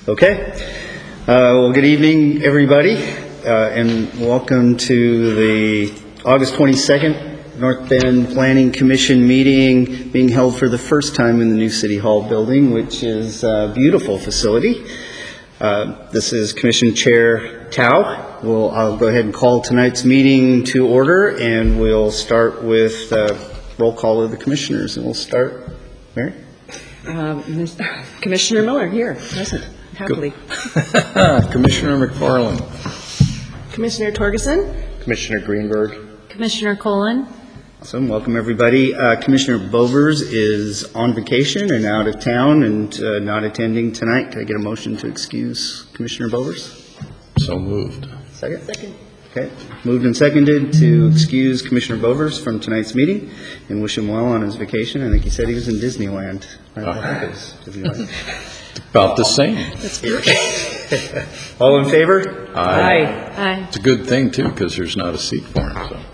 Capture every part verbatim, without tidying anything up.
Okay. Uh, well, good evening, everybody, uh, and welcome to the August twenty-second North Bend Planning Commission meeting being held for the first time in the new City Hall building, which is a beautiful facility. Uh, this is Commission Chair Tao. We'll, I'll go ahead and call tonight's meeting to order, and we'll start with uh, roll call of the commissioners, and we'll start. Mary? Uh, Commissioner Miller here, present. Happily. Commissioner McFarland. Commissioner Torgerson. Commissioner Greenberg. Commissioner Colon. Awesome. Welcome, everybody. Uh, Commissioner Bovers is on vacation and out of town and uh, not attending tonight. Can I get a motion to excuse Commissioner Bovers? So moved. Second? Second. Okay. Moved and seconded to excuse Commissioner Bovers from tonight's meeting and wish him well on his vacation. I think he said he was in Disneyland. Right? I think it was Disneyland. About the same. That's good. All in favor? Aye. Aye. It's a good thing, too, because there's not a seat for him. So.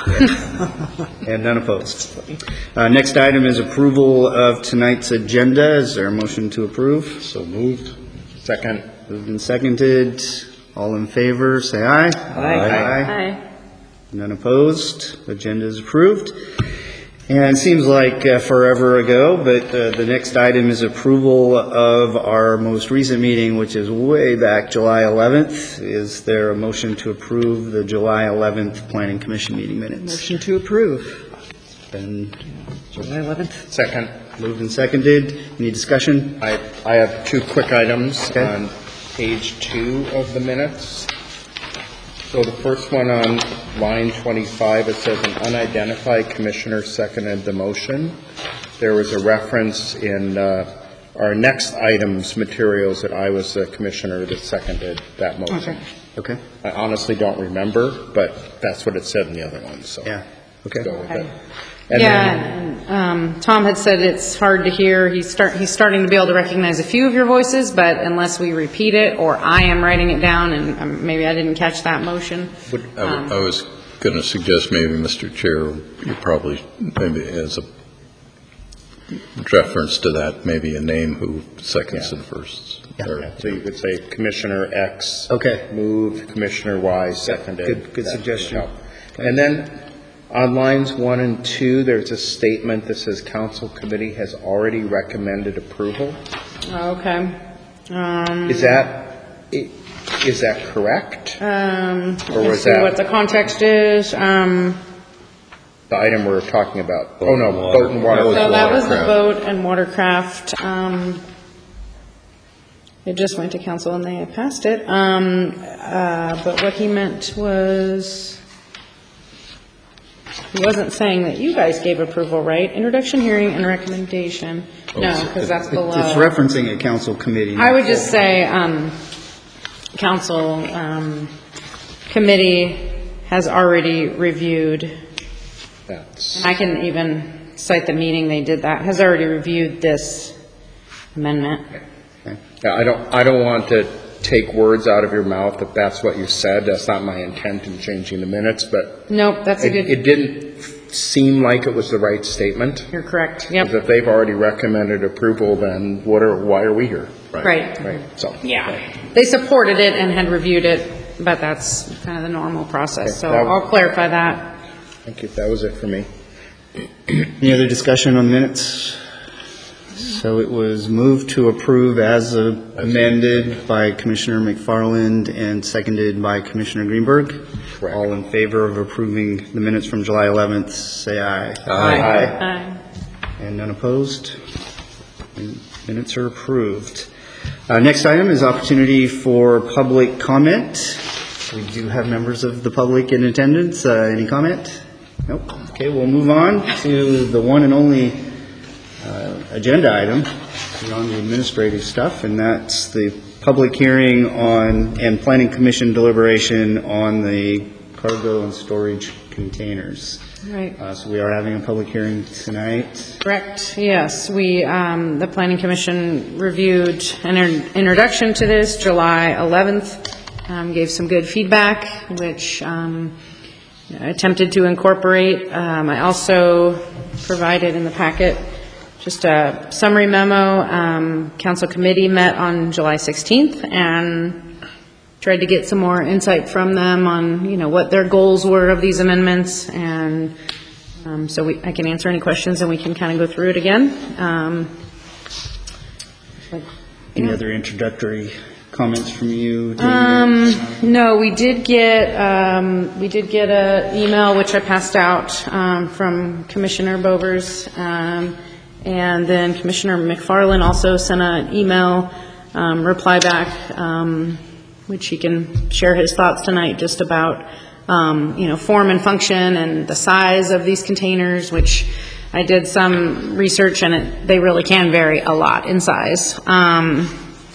Uh, and none opposed. Uh, next item is approval of tonight's agenda. Is there a motion to approve? So moved. Second. Moved and seconded. All in favor, say aye. Aye. Aye. Aye. None opposed. Agenda is approved. And it seems like uh, forever ago, but uh, the next item is approval of our most recent meeting, which is way back July eleventh. Is there a motion to approve the July eleventh Planning Commission meeting minutes? Motion to approve. Been July eleventh. Second. moved and seconded. Any discussion? I, I have two quick items Okay. on page two of the minutes. So the first one on line twenty-five, it says an unidentified commissioner seconded the motion. There was a reference in uh, our next item's materials that I was the commissioner that seconded that motion. Okay. Okay. I honestly don't remember, but that's what it said in the other one, so. Yeah. Okay. Go with Okay. it. And Yeah, then- and, um, Tom had said it's hard to hear. He's start, he's starting to be able to recognize a few of your voices, but unless we repeat it or I am writing it down, and um, maybe I didn't catch that motion. I, I was going to suggest maybe, Mister Chair, you probably, maybe as a reference to that, maybe a name who seconds Yeah. and firsts. Yeah. Or- Yeah, so you could say Commissioner X. Okay. Moved, Commissioner Y seconded. good- good That would suggestion. help. And then on lines one and two, there's a statement that says council committee has already recommended approval. Okay. Um, Is that, i- is that correct? um, Or let's was see that- what the context is. Um, The item we're talking about? Oh, no, Water. boat and water. That was so that was the watercraft. boat and watercraft. Um, it just went to council and they had passed it. Um, uh, but what he meant was, he wasn't saying that you guys gave approval, right? Introduction, hearing, and recommendation. No, because that's below. It's referencing a council committee. I would just say, um, council, um, committee has already reviewed, That's, and I can even cite the meeting they did that, has already reviewed this amendment. Okay. yeah, I don't, I don't want to take words out of your mouth if that's what you said. That's not my intent in changing the minutes, but Nope, that's a it, it good, didn't seem like it was the right statement. you're correct, Because yep, if they've already recommended approval, then what are, why are we here? right. Right, so. Yeah, they supported it and had reviewed it, but that's kind of the normal process, so Okay, that- I'll clarify that. Thank you, that was it for me. Any other discussion on minutes? So it was moved to approve as amended by Commissioner McFarland and seconded by Commissioner Greenberg. Correct. All in favor of approving the minutes from July eleventh, say aye. Aye. Aye. And none opposed? Minutes are approved. Uh, Next item is opportunity for public comment. We do have members of the public in attendance. Uh, Any comment? Nope. Okay, we'll move on to the one and only uh, agenda item, beyond the administrative stuff, and that's the public hearing on, and planning commission deliberation on the cargo and storage containers. Right. Uh, So we are having a public hearing tonight. Correct, yes. We, um, the Planning Commission reviewed an in- introduction to this July eleventh, um, gave some good feedback, which um, I attempted to incorporate. Um, I also provided in the packet just a summary memo. Um, Council committee met on July sixteenth and tried to get some more insight from them on, you know, what their goals were of these amendments. And um, so we, I can answer any questions and we can kind of go through it again. Um, but, Any yeah. other introductory comments from you? Jamie? Um, no, we did get, um, we did get a email, which I passed out, um, from Commissioner Bovers, um, and then Commissioner McFarland also sent an email, um, reply back, um, which he can share his thoughts tonight just about, um, you know, form and function and the size of these containers, which I did some research and it, they really can vary a lot in size. Um,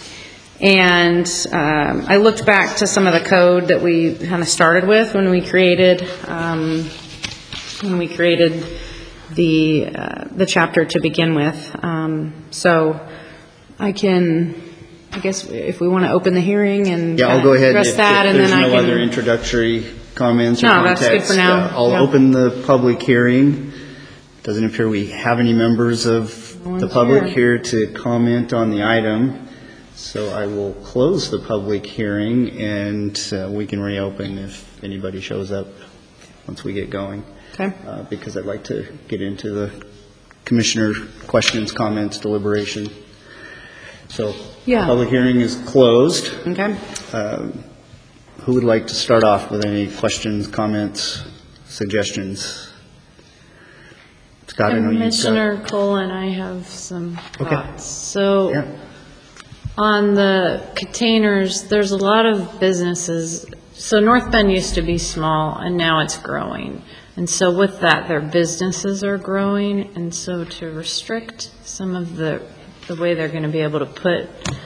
And um, I looked back to some of the code that we kind of started with when we created um, when we created the uh, the chapter to begin with. Um, so I can, I guess, if we want to open the hearing and Yeah, I'll kinda go ahead. address If- that, if and then I There's no can. other introductory comments or No, context. that's good for now. uh, I'll Yeah. open the public hearing. Doesn't appear we have any members of No the one's public here. here to comment on the item. So I will close the public hearing, and uh, we can reopen if anybody shows up once we get going. Okay. Uh, Because I'd like to get into the commissioner questions, comments, deliberation. So, Yeah. public hearing is closed. Okay. Um, Who would like to start off with any questions, comments, suggestions? Scott, I know you've got... Commissioner Cole and I have some Okay. thoughts. So Yeah. on the containers, there's a lot of businesses. So North Bend used to be small and now it's growing. And so with that, their businesses are growing. And so to restrict some of the, the way they're going to be able to put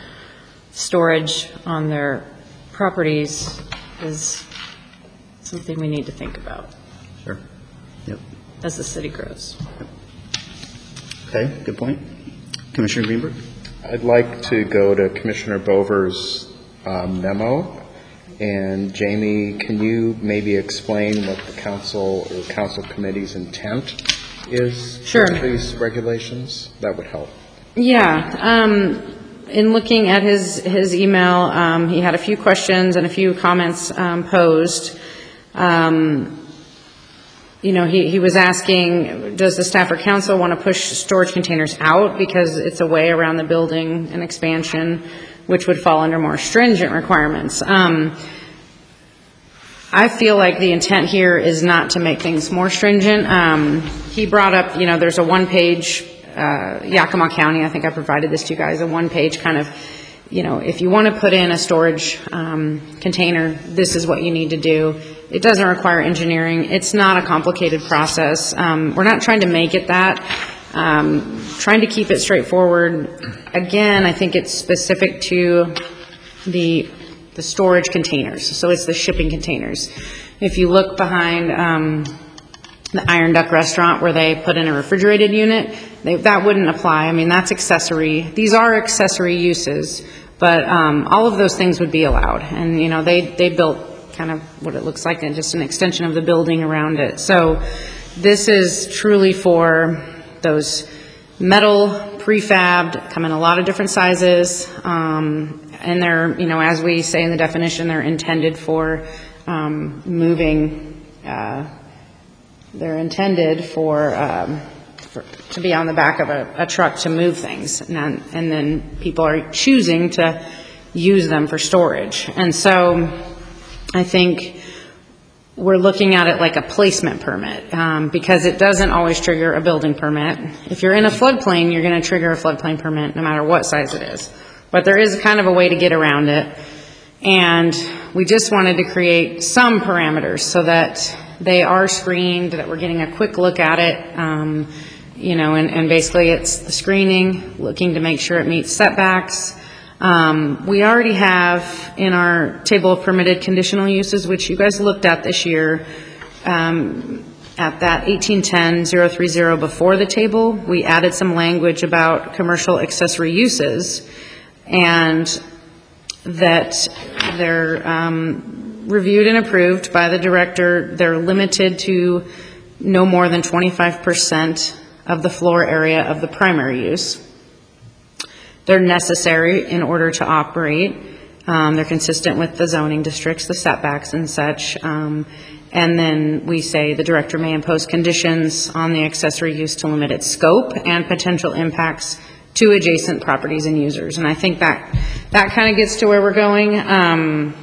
storage on their properties is something we need to think about Sure. Yep. as the city grows. Okay, good point. Commissioner Greenberg? I'd like to go to Commissioner Bover's um, memo. And Jamie, can you maybe explain what the council or council committee's intent is Sure. with these regulations? That would help. Yeah, um, in looking at his, his email, um, he had a few questions and a few comments, um, posed. Um, you know, he, he was asking, does the staff or council want to push storage containers out because it's a way around the building and expansion, which would fall under more stringent requirements? Um, I feel like the intent here is not to make things more stringent. Um, he brought up, you know, there's a one-page, uh, Yakima County, I think I provided this to you guys, a one-page kind of, you know, if you want to put in a storage um, container, this is what you need to do. It doesn't require engineering. It's not a complicated process. Um, we're not trying to make it that. Um, trying to keep it straightforward. Again, I think it's specific to the the storage containers. So it's the shipping containers. If you look behind um, the Iron Duck restaurant where they put in a refrigerated unit, they, that wouldn't apply. I mean, that's accessory. These are accessory uses, but um, all of those things would be allowed. And, you know, they, they built kind of what it looks like, and just an extension of the building around it. So this is truly for those metal prefabbed, come in a lot of different sizes, um, and they're, you know, as we say in the definition, they're intended for um, moving, uh, they're intended for, um, for, to be on the back of a, a truck to move things, and then, and then people are choosing to use them for storage. And so I think we're looking at it like a placement permit, um, because it doesn't always trigger a building permit. If you're in a floodplain, you're going to trigger a floodplain permit no matter what size it is. But there is kind of a way to get around it. And we just wanted to create some parameters so that they are screened, that we're getting a quick look at it, um, you know, and, and basically it's the screening, looking to make sure it meets setbacks. Um, we already have in our table of permitted conditional uses, which you guys looked at this year, um, at that eighteen ten oh three oh before the table, we added some language about commercial accessory uses, and that they're um, reviewed and approved by the director. They're limited to no more than twenty-five percent of the floor area of the primary use. They're necessary in order to operate. Um, they're consistent with the zoning districts, the setbacks and such. Um, and then we say the director may impose conditions on the accessory use to limit its scope and potential impacts to adjacent properties and users. And I think that that kind of gets to where we're going. Um,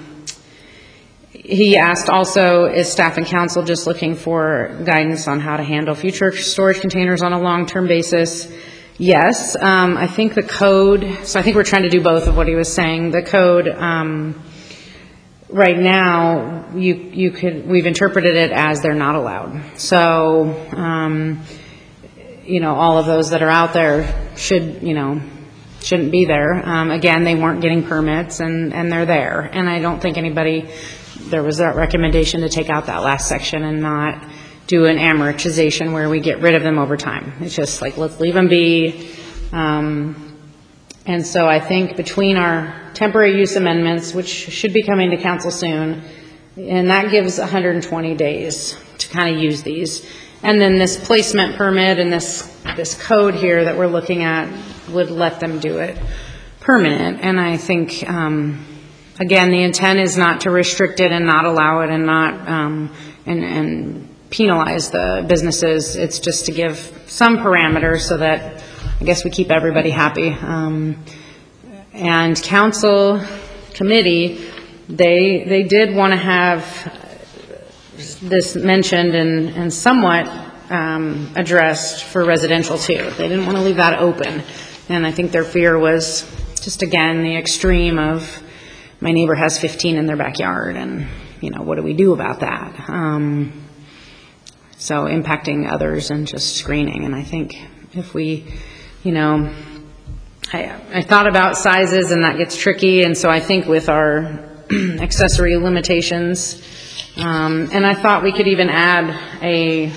he asked also, is staff and council just looking for guidance on how to handle future storage containers on a long-term basis? Yes. Um, I think the code, so I think we're trying to do both of what he was saying. The code, um, right now, you, you could, we've interpreted it as they're not allowed. So, um, you know, all of those that are out there should, you know, shouldn't be there. Um, again, they weren't getting permits and, and they're there. And I don't think anybody, there was that recommendation to take out that last section and not do an amortization where we get rid of them over time. It's just like, let's leave them be. Um, and so I think between our temporary use amendments, which should be coming to council soon, and that gives one hundred twenty days to kind of use these. And then this placement permit and this, this code here that we're looking at would let them do it permanent. And I think, um, again, the intent is not to restrict it and not allow it and not, um, and, and penalize the businesses. It's just to give some parameters so that I guess we keep everybody happy. Um, and council committee, they, they did want to have this mentioned and, and somewhat um, addressed for residential too. They didn't want to leave that open. And I think their fear was just, again, the extreme of my neighbor has fifteen in their backyard and, you know, what do we do about that? Um, so impacting others and just screening. And I think if we, you know, I, I thought about sizes and that gets tricky. And so I think with our accessory limitations, Um, and I thought we could even add a,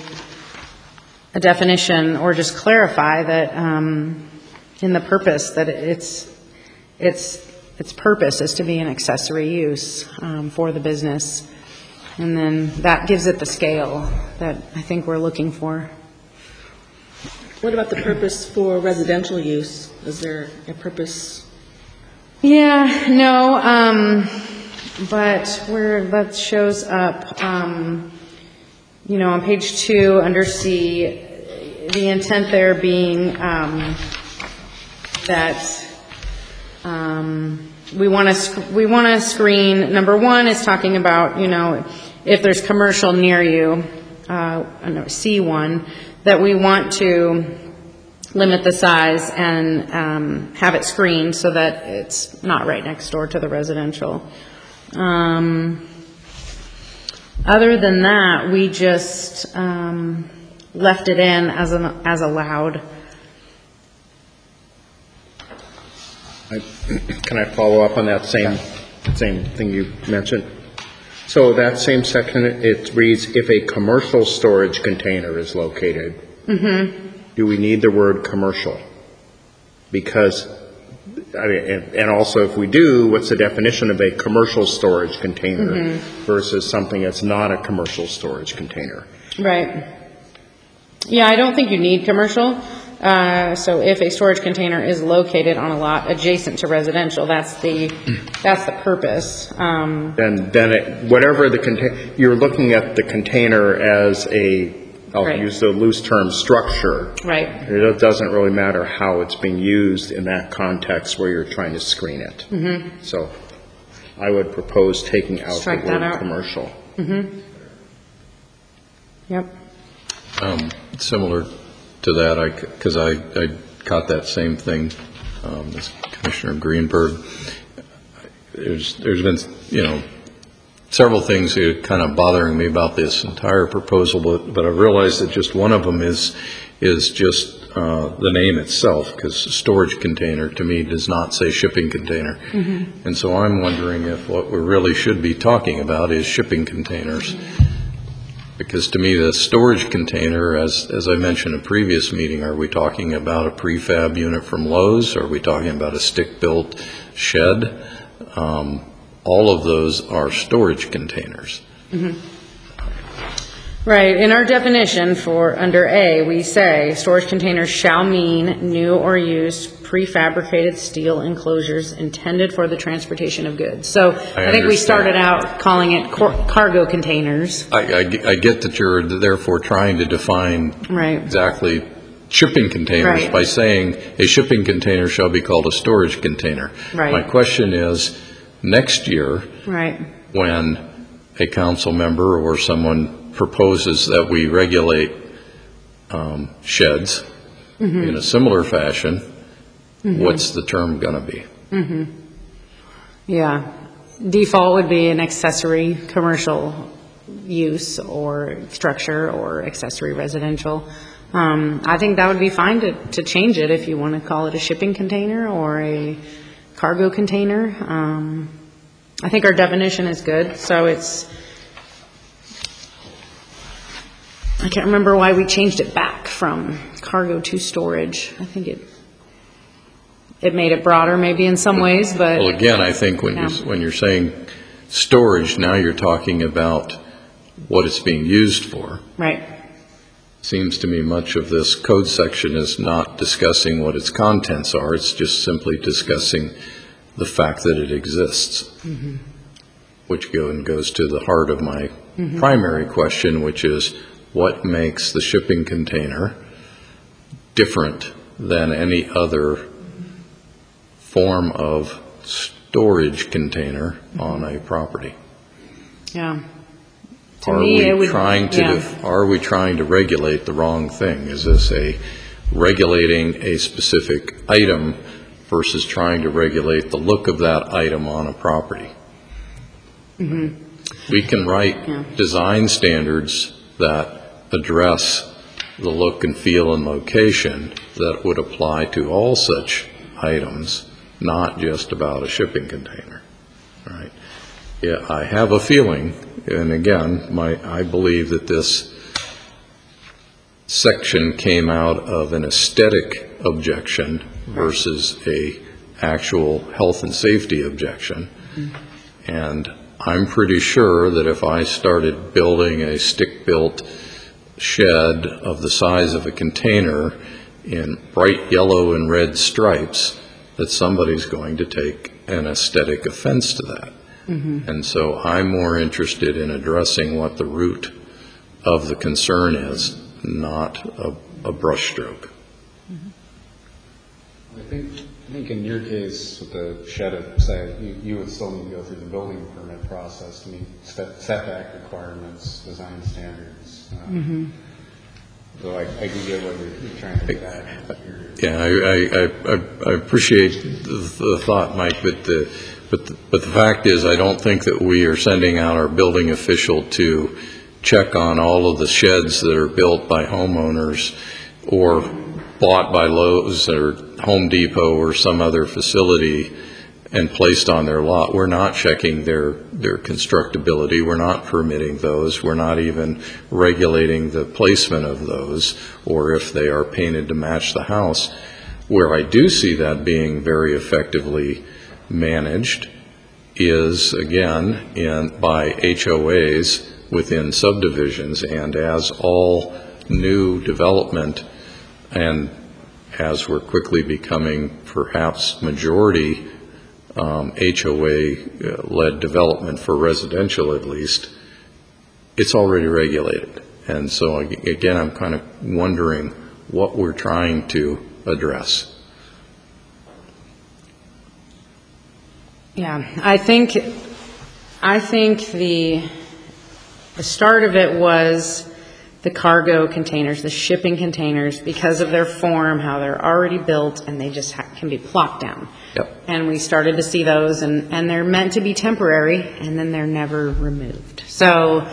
a definition or just clarify that um, in the purpose that it's, it's, its purpose is to be an accessory use um, for the business. And then that gives it the scale that I think we're looking for. What about the purpose for residential use? Is there a purpose? Yeah, no, um, but where that shows up, um, you know, on page two under C, the intent there being um, that um, we want to we want to screen. Number one is talking about, you know, if there's commercial near you. Uh, no, C one, that we want to limit the size and um, have it screened so that it's not right next door to the residential. Um, other than that, we just um, left it in as an as allowed. I, can I follow up on that same same thing you mentioned? So that same section, it reads, if a commercial storage container is located. Mm-hmm. Do we need the word commercial? Because, I mean, and, and also if we do, what's the definition of a commercial storage container mm-hmm. versus something that's not a commercial storage container? Right. Yeah, I don't think you need commercial. Uh, so if a storage container is located on a lot adjacent to residential, that's the that's the purpose. Um, then then it, whatever the container, you're looking at the container as a, I'll right. use the loose term, structure. Right. It doesn't really matter how it's being used in that context where you're trying to screen it. Mm-hmm. So I would propose taking out Strike the word out. commercial. Mm-hmm. Yep. Um, similar to that, I, because I, I caught that same thing um, as Commissioner Greenberg. There's, there's been, you know, several things that are kind of bothering me about this entire proposal, but, but I realized that just one of them is is just uh, the name itself, because storage container to me does not say shipping container. Mm-hmm. And so I'm wondering if what we really should be talking about is shipping containers. Mm-hmm. Because to me, the storage container, as as I mentioned in a previous meeting, are we talking about a prefab unit from Lowe's? Are we talking about a stick-built shed? Um, all of those are storage containers. Mm-hmm. Right, in our definition for, under A, we say, storage containers shall mean new or used prefabricated steel enclosures intended for the transportation of goods. So I think we understand. started out calling it cor- cargo containers. I, I, I get that you're therefore trying to define Right. exactly shipping containers Right. by saying a shipping container shall be called a storage container. Right. My question is, next year, Right, when a council member or someone proposes that we regulate um, sheds Mm-hmm. in a similar fashion, what's the term going to be? yeah. Default would be an accessory commercial use or structure or accessory residential. Um, I think that would be fine to, to change it if you want to call it a shipping container or a cargo container. Um, I think our definition is good, so it's, I can't remember why we changed it back from cargo to storage. I think it, it made it broader maybe in some ways, but. Well, again, I think when you're, Yeah. when you're saying storage, now you're talking about what it's being used for. Right, Seems to me much of this code section is not discussing what its contents are, it's just simply discussing the fact that it exists. Which go and goes to the heart of my primary question, which is what makes the shipping container different than any other form of storage container on a property? yeah. To Are me, it we would- trying to, yeah. def- are we trying to regulate the wrong thing? Is this a regulating a specific item versus trying to regulate the look of that item on a property? We can Yeah. write design standards that address the look and feel and location that would apply to all such items, not just about a shipping container, right? Yeah, I have a feeling, and again, my, I believe that this section came out of an aesthetic objection versus a actual health and safety objection. And I'm pretty sure that if I started building a stick-built shed of the size of a container in bright yellow and red stripes, that somebody's going to take an aesthetic offense to that. And so I'm more interested in addressing what the root of the concern is, not a, a brushstroke. I think, I think in your case, with the shed side, you, you would still need to go through the building permit process to meet set- setback requirements, design standards. um, So I, I do get what you're you're trying to get at. Yeah, I, I, I, I appreciate the, the thought, Mike, but the, but, the, but the fact is, I don't think that we are sending out our building official to check on all of the sheds that are built by homeowners or bought by Lowe's or Home Depot or some other facility and placed on their lot. We're not checking their, their constructability. We're not permitting those. We're not even regulating the placement of those or if they are painted to match the house. Where I do see that being very effectively managed is, again, in, by H O As within subdivisions, and as all new development and as we're quickly becoming perhaps majority um, H O A-led development for residential at least, it's already regulated. And so, ag- again, I'm kind of wondering what we're trying to address. Yeah, I think, I think the, the start of it was the cargo containers, the shipping containers, because of their form, how they're already built, and they just ha- can be plopped down. Yep. And we started to see those, and, and they're meant to be temporary, and then they're never removed. So,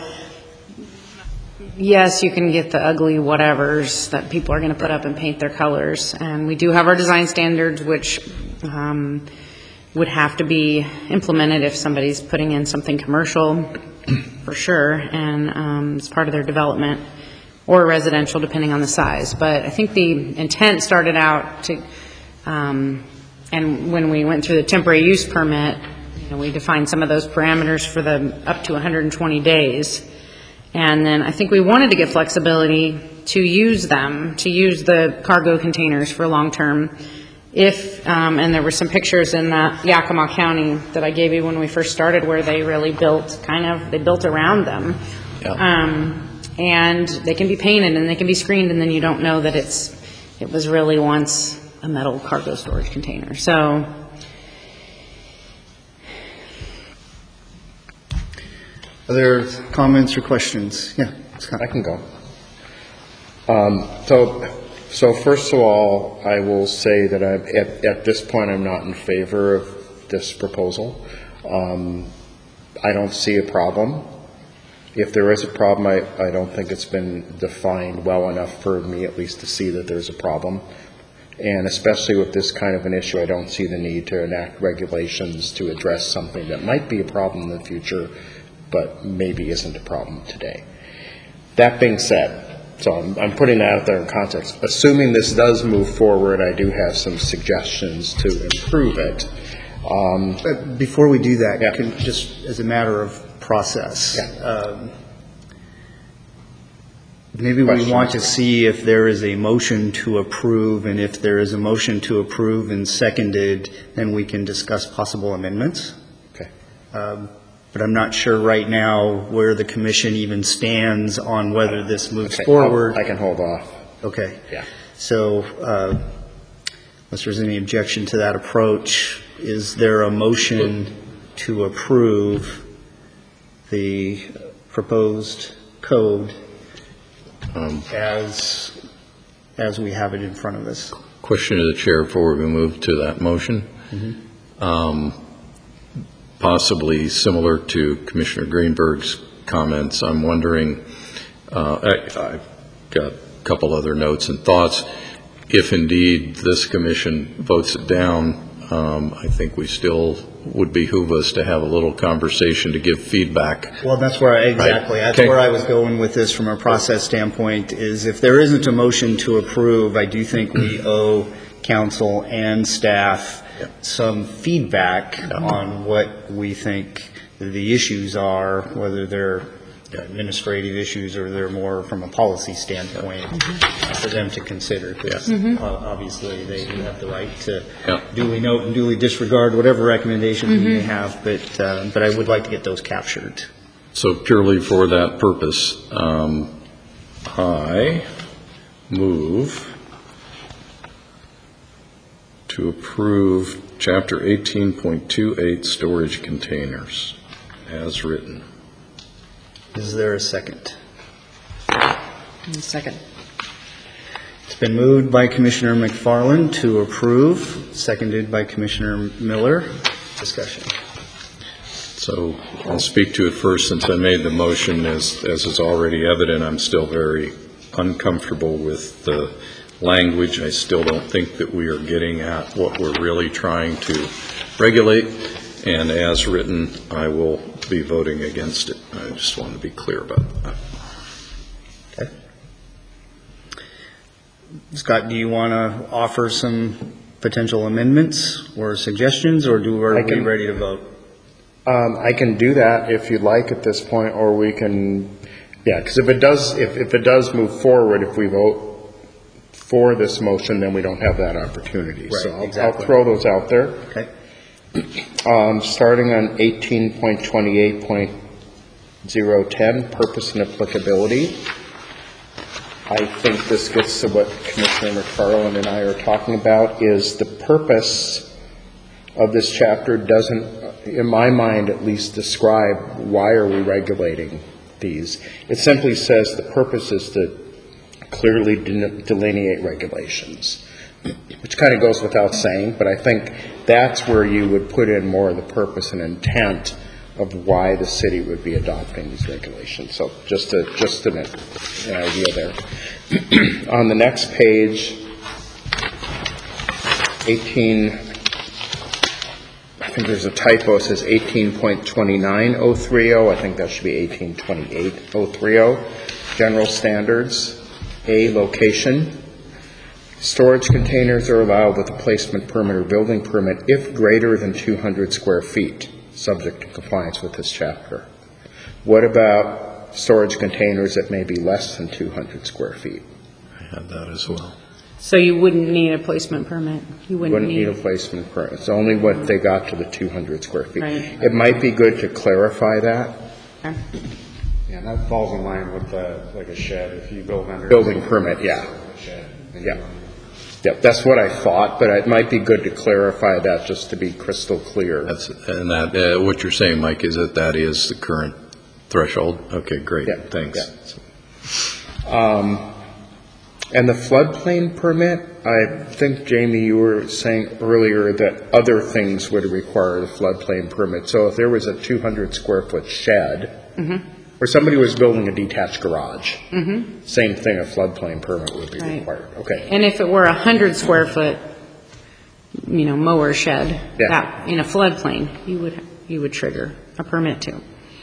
yes, you can get the ugly whatevers that people are going to put up and paint their colors, and we do have our design standards, which um, would have to be implemented if somebody's putting in something commercial, for sure, and um, it's part of their development, or residential, depending on the size. But I think the intent started out to, um, and when we went through the temporary use permit, you know, we defined some of those parameters for the up to one hundred twenty days. And then I think we wanted to give flexibility to use them, to use the cargo containers for long-term. If, um, and there were some pictures in that Yakima County that I gave you when we first started where they really built kind of, they built around them. Yeah. Um, and they can be painted and they can be screened, and then you don't know that it's, it was really once a metal cargo storage container. So, Other comments or questions? Yeah, Scott. I can go. Um, So, so first of all, I will say that I'm, at, at this point, I'm not in favor of this proposal. Um, I don't see a problem. If there is a problem, I, I don't think it's been defined well enough for me at least to see that there's a problem. And especially with this kind of an issue, I don't see the need to enact regulations to address something that might be a problem in the future, but maybe isn't a problem today. That being said, so I'm, I'm putting that out there in context. Assuming this does move forward, I do have some suggestions to improve it. Um, But before we do that, Yeah. can, just as a matter of process, Yeah. um, maybe we Question. want to see if there is a motion to approve, and if there is a motion to approve and seconded, then we can discuss possible amendments. Okay. Um, But I'm not sure right now where the commission even stands on whether this moves Okay, forward. I'll- I can hold off. Okay. Yeah. So, uh, unless there's any objection to that approach, is there a motion to approve the proposed code Um, as, as we have it in front of us? Question to the chair before we move to that motion. Um, Possibly similar to Commissioner Greenberg's comments, I'm wondering, uh, I- I've got a couple other notes and thoughts. If indeed this commission votes it down, um, I think we still would behoove us to have a little conversation to give feedback. Well, that's where, I- exactly, that's Okay. where I was going with this from a process standpoint, is if there isn't a motion to approve, I do think we owe council and staff some feedback on what we think the issues are, whether they're administrative issues or they're more from a policy standpoint for them to consider. Because obviously, they do have the right to Yeah. duly note and duly disregard whatever recommendations we may have, but, uh, but I would like to get those captured. So purely for that purpose, um, I move to approve Chapter eighteen point two eight storage containers as written. Is there a second? second. It's been moved by Commissioner McFarland to approve, seconded by Commissioner Miller. Discussion. So I'll speak to it first, since I made the motion. As, as is already evident, I'm still very uncomfortable with the language. I still don't think that we are getting at what we're really trying to regulate, and as written, I will be voting against it. I just want to be clear about that. Okay. Scott, do you want to offer some potential amendments or suggestions, or do, are I we can- ready to vote? Um, I can do that if you'd like at this point, or we can, yeah, because if it does, if, if it does move forward, if we vote for this motion, then we don't have that opportunity. Right, So I'll- I'll exactly. throw those out there. Okay. Um, Starting on eighteen point twenty-eight point oh ten, purpose and applicability. I think this gets to what Commissioner McFarland and I are talking about, is the purpose of this chapter doesn't, in my mind at least, describe why are we regulating these. It simply says the purpose is to clearly delineate regulations, which kind of goes without saying, but I think that's where you would put in more of the purpose and intent of why the city would be adopting these regulations. So just a, just an, an idea there. On the next page, eighteen, I think there's a typo, it says eighteen point two nine oh three oh, I think that should be eighteen twenty-eight oh three oh, general standards. A, location. Storage containers are allowed with a placement permit or building permit if greater than two hundred square feet, subject to compliance with this chapter. What about storage containers that may be less than two hundred square feet. I had that as well. So you wouldn't need a placement permit? You wouldn't Wouldn't need need, a placement permit. It's only what they got to the two hundred square feet. Right. It might be good to clarify that. okay. Yeah, and that falls in line with the, like a shed, if you build under. Building permit, yeah. A shed. then Yeah. you- Yep, that's what I thought, but it might be good to clarify that just to be crystal clear. That's, and that, uh, what you're saying, Mike, is that that is the current threshold? Okay, great, Yeah, thanks. Um, And the floodplain permit, I think, Jamie, you were saying earlier that other things would require the floodplain permit. So if there was a two hundred square foot shed, or somebody was building a detached garage, same thing, a floodplain permit would be Right. required. Okay. And if it were a hundred square foot, you know, mower shed, Yeah. that, in a floodplain, you would, you would trigger a permit too.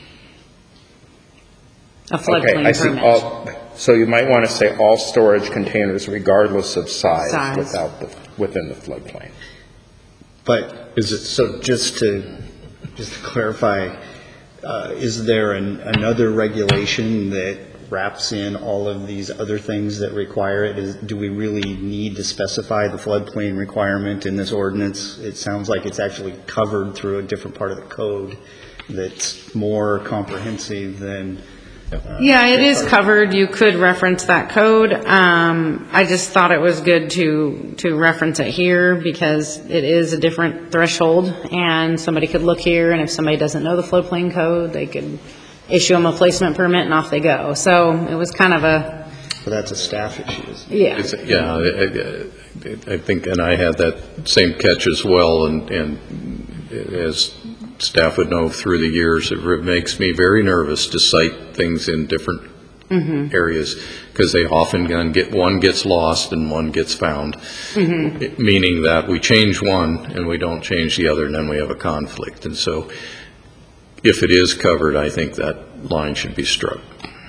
A Okay, I floodplain see. permit. All, so you might want to say all storage containers regardless of size, Size. without the, within the floodplain. But, is it, so just to, just to clarify, uh, is there an, another regulation that wraps in all of these other things that require it? Is, do we really need to specify the floodplain requirement in this ordinance? It sounds like it's actually covered through a different part of the code that's more comprehensive than. uh, Yeah, it is covered. You could reference that code. Um, I just thought it was good to, to reference it here because it is a different threshold and somebody could look here and if somebody doesn't know the floodplain code, they could issue them a placement permit and off they go. So it was kind of a, So that's a staff issue, isn't it? yeah. It's, yeah, I- I I think, and I had that same catch as well, and, and as staff would know through the years, it makes me very nervous to cite things in different areas, because they often gonna get, one gets lost and one gets found, It- meaning that we change one and we don't change the other, and then we have a conflict. And so if it is covered, I think that line should be struck,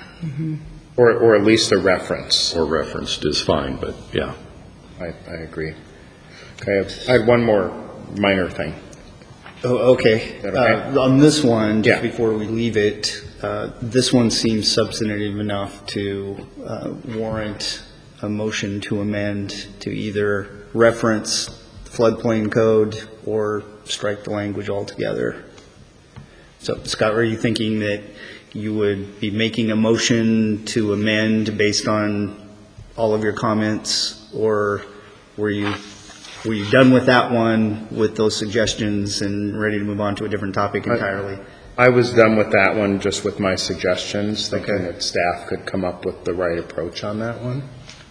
Or, or at least a reference. or referenced is fine, but yeah. I, I agree. Okay, I have one more minor thing. Oh, okay. that okay? Uh, On this one, just Yeah. before we leave it, uh, this one seems substantive enough to uh, warrant a motion to amend to either reference floodplain code or strike the language altogether. So, Scott, were you thinking that you would be making a motion to amend based on all of your comments, or were you Were you done with that one, with those suggestions, and ready to move on to a different topic entirely? I was done with that one, just with my suggestions, thinking Okay. that staff could come up with the right approach on that one.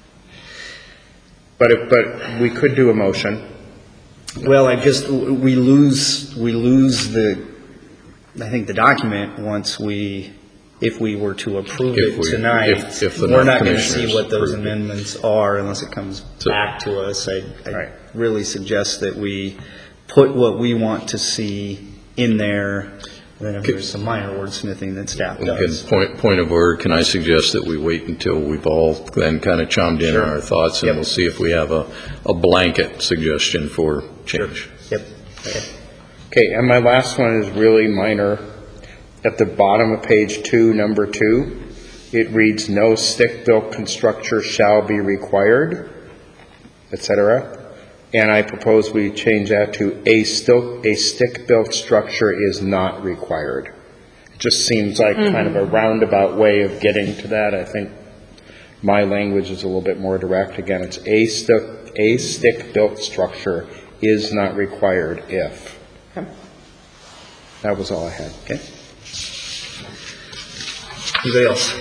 But if, but we could do a motion. Well, I just, we lose, we lose the, I think, the document once we, if we were to approve If it we- tonight. if- if the We're not North going to see Commissioners what those approve it. amendments are unless it comes So- back to us. I, I Right. really suggest that we put what we want to see in there, then if there's some minor wordsmithing that staff Again, does. point, point of order, can I suggest that we wait until we've all then kind of chimed in on our thoughts, and Yep. we'll see if we have a, a blanket suggestion for change? Yep. Okay. Okay, and my last one is really minor. At the bottom of page two, number two, it reads, "No stick-built construction shall be required," et cetera. And I propose we change that to, "A still, a stick-built structure is not required." It just seems like kind of a roundabout way of getting to that. I think my language is a little bit more direct. Again, it's a stick, a stick-built structure is not required if. That was all I had. Okay. Anybody else?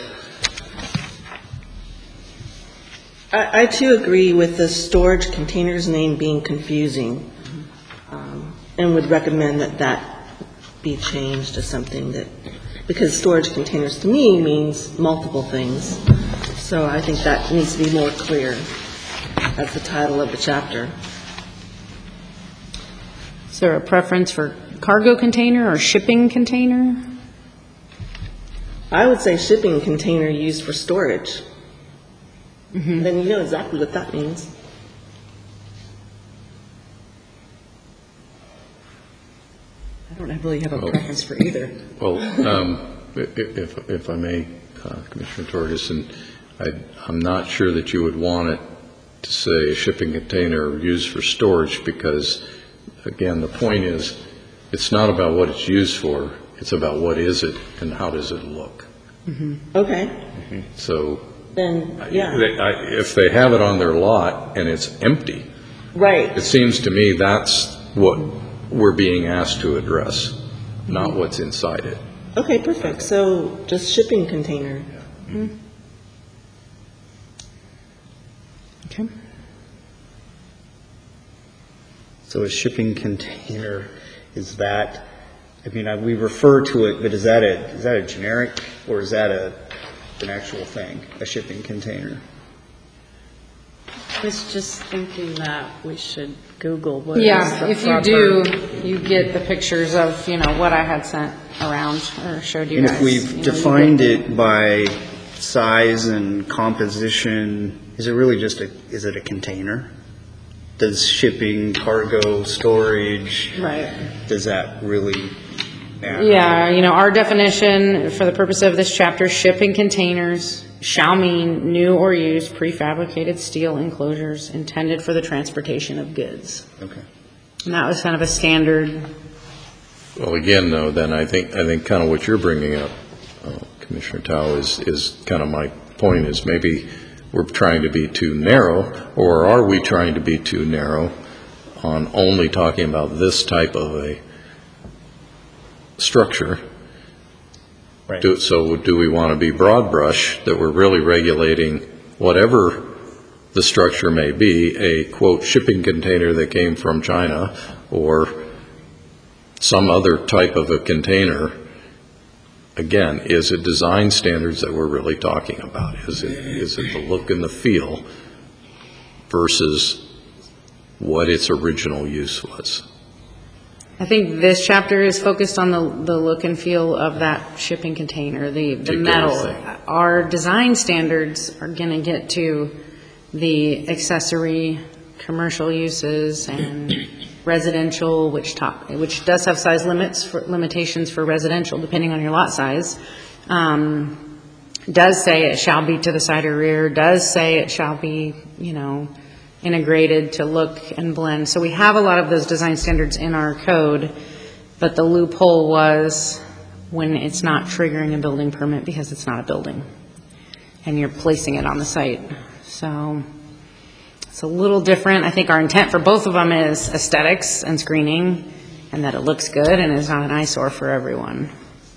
I, I too agree with the storage containers name being confusing, um, and would recommend that that be changed to something that, because storage containers to me means multiple things. So I think that needs to be more clear as the title of the chapter. Is there a preference for cargo container or shipping container? I would say shipping container used for storage. Then you know exactly what that means. I don't really have a preference for either. Well, um, if, if I may, uh, Commissioner Torgerson, I, I'm not sure that you would want it to say a shipping container used for storage because, again, the point is, it's not about what it's used for, it's about what is it and how does it look. Okay, So then, yeah, they- I- if they have it on their lot and it's empty, right. it seems to me that's what we're being asked to address, not what's inside it. Okay, perfect. So just shipping container. Okay. So a shipping container, is that, I mean, I- we refer to it, but is that a, is that a generic, or is that a, an actual thing, a shipping container? I was just thinking that we should Google what is Yeah, the if you proper- do, you get the pictures of, you know, what I had sent around or showed you And guys. if you we've know, you defined get- it by size and composition, is it really just a, is it a container? Does shipping, cargo, storage, Right. does that really matter? Yeah, you know, our definition for the purpose of this chapter, shipping containers shall mean new or used prefabricated steel enclosures intended for the transportation of goods. Okay. And that was kind of a standard. Well, again, though, then I think, I think kind of what you're bringing up, uh, Commissioner Tao, is, is kind of my point is maybe we're trying to be too narrow, or are we trying to be too narrow on only talking about this type of a structure? Right. Do, so do we want to be broad brush, that we're really regulating whatever the structure may be, a quote shipping container that came from China, or some other type of a container? Again, is it design standards that we're really talking about? Is it, is it the look and the feel versus what its original use was? I think this chapter is focused on the, the look and feel of that shipping container, the, the Particular metal. thing. Our design standards are going to get to the accessory, commercial uses, and residential, which top, which does have size limits for, limitations for residential, depending on your lot size. Um, does say it shall be to the side or rear, does say it shall be, you know, integrated to look and blend. So we have a lot of those design standards in our code, but the loophole was when it's not triggering a building permit because it's not a building, and you're placing it on the site. So it's a little different. I think our intent for both of them is aesthetics and screening, and that it looks good and is not an eyesore for everyone.